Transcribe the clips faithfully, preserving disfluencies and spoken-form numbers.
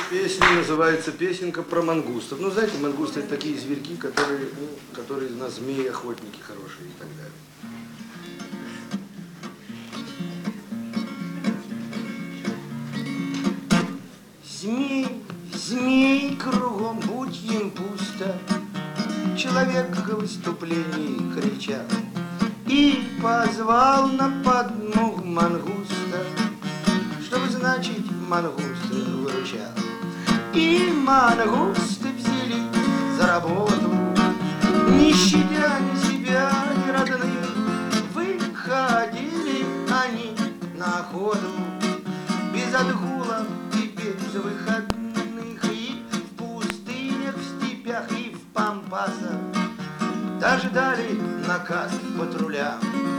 Песня называется «Песенка про мангустов». Ну, знаете, мангусты – это такие зверьки, которые, ну, которые на змеи охотники хорошие и так далее. Змей, змей кругом, будь им пусто, человек в выступлении кричал и позвал на подмогу мангуста, чтобы, значит, мангусты выручал. И мангусты взяли за работу, не щадя ни себя, ни родных, выходили они на охоту без отгула и без выходных, и в пустынях, в степях и в пампасах даже дали наказ патрулям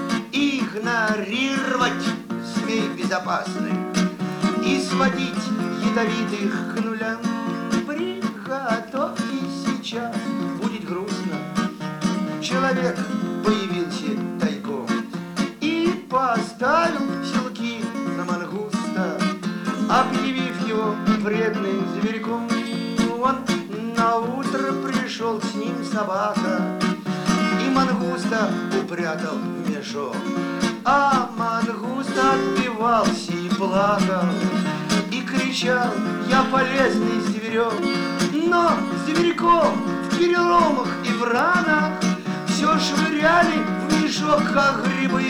игнорировать змей безопасных и сводить ядовитых к нулям. Приготовьтесь, сейчас будет грустно. Человек появился тайком и поставил силки на мангуста, объявив его вредным зверьком. Он наутро пришел с ним собака и мангуста упрятал в мешок. А мангуст отбивался и плакал, и кричал: я полезный зверек. Но зверьков в переломах и в ранах все швыряли в мешок, как грибы,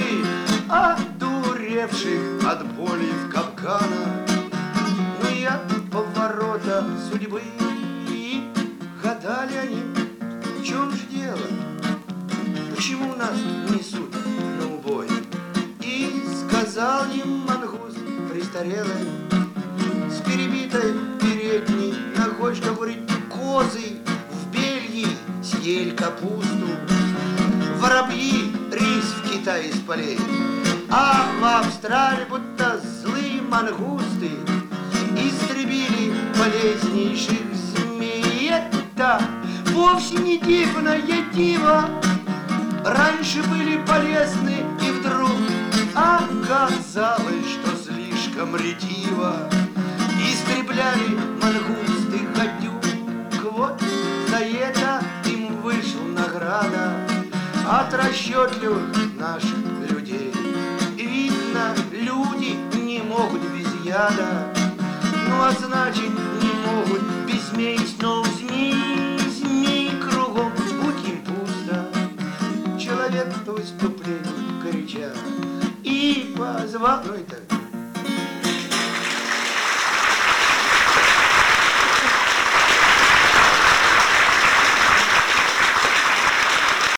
одуревших от боли в капканах. Ну и от поворота судьбы и гадали они, в чем же дело, почему нас несут на убой. И сказал им мангуст престарелый с перебитой передней ногой, что, говорит, козы в Бельгии съели капусту, воробьи рис в Китае с полей, а в Австралии будто злые мангусты истребили полезнейших змей. Это вовсе не дивное диво, раньше были полезны и вдруг оказалось, что слишком ретиво истребляли мангусты гадюк. Вот за это им вышла награда от расчетливых наших людей. Видно, люди не могут без яда, ну а значит не могут без змей. Но змей, змей кругом, будь им пусто, человек в выступлении кричал и позвал. Ну и так